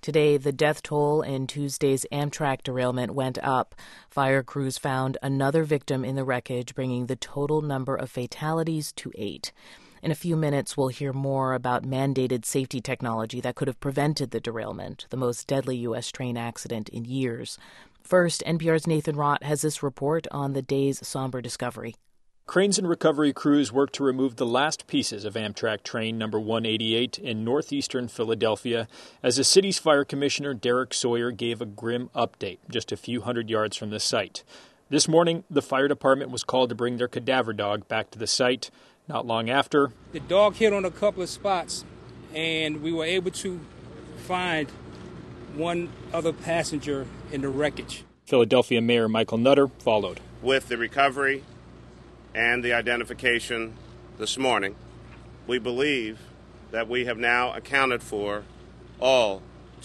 Today, the death toll in Tuesday's Amtrak derailment went up. Fire crews found another victim in the wreckage, bringing the total number of fatalities to 8. In a few minutes, we'll hear more about mandated safety technology that could have prevented the derailment, the most deadly U.S. train accident in years. First, NPR's Nathan Rott has this report on the day's somber discovery. Cranes and recovery crews worked to remove the last pieces of Amtrak train number 188 in northeastern Philadelphia as the city's fire commissioner, Derek Sawyer, gave a grim update just a few hundred yards from the site. This morning, the fire department was called to bring their cadaver dog back to the site. Not long after, the dog hit on a couple of spots, and we were able to find one other passenger in the wreckage. Philadelphia Mayor Michael Nutter followed. With the recovery and the identification this morning, we believe that we have now accounted for all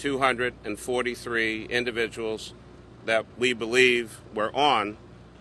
243 individuals that we believe were on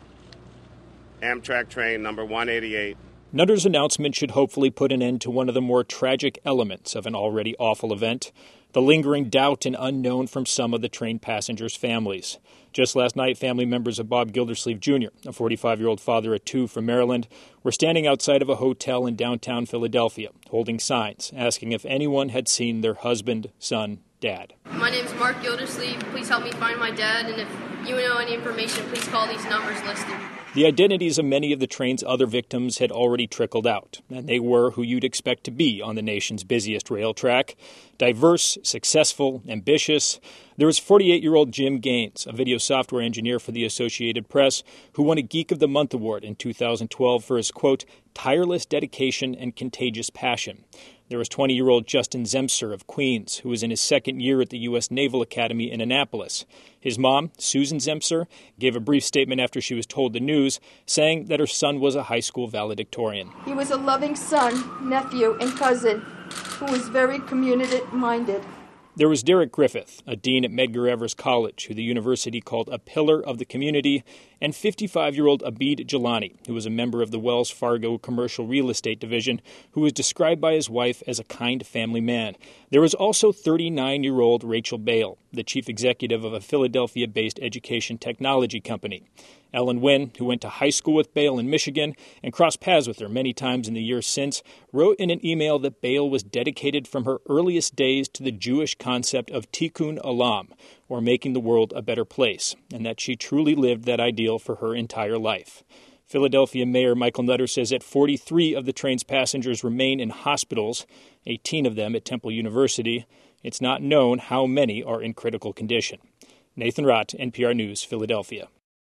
Amtrak train number 188. Nutter's announcement should hopefully put an end to one of the more tragic elements of an already awful event, the lingering doubt and unknown from some of the train passengers' families. Just last night, family members of Bob Gildersleeve Jr., a 45-year-old father of 2 from Maryland, were standing outside of a hotel in downtown Philadelphia, holding signs, asking if anyone had seen their husband, son, dad. My name's Mark Gildersleeve. Please help me find my dad, and if you know any information, please call these numbers listed. The identities of many of the train's other victims had already trickled out, and they were who you'd expect to be on the nation's busiest rail track. Diverse, successful, ambitious. There was 48-year-old Jim Gaines, a video software engineer for the Associated Press, who won a Geek of the Month award in 2012 for his, quote, tireless dedication and contagious passion. There was 20-year-old Justin Zemser of Queens, who was in his second year at the U.S. Naval Academy in Annapolis. His mom, Susan Zemser, gave a brief statement after she was told the news, saying that her son was a high school valedictorian. He was a loving son, nephew, and cousin who was very community-minded. There was Derek Griffith, a dean at Medgar Evers College, who the university called a pillar of the community, and 55-year-old Abid Jelani, who was a member of the Wells Fargo Commercial Real Estate Division, who was described by his wife as a kind family man. There was also 39-year-old Rachel Bale, the chief executive of a Philadelphia-based education technology company. Ellen Wynn, who went to high school with Bale in Michigan and crossed paths with her many times in the years since, wrote in an email that Bale was dedicated from her earliest days to the Jewish concept of tikkun olam, or making the world a better place, and that she truly lived that ideal for her entire life. Philadelphia Mayor Michael Nutter says that 43 of the train's passengers remain in hospitals, 18 of them at Temple University. It's not known how many are in critical condition. Nathan Rott, NPR News, Philadelphia.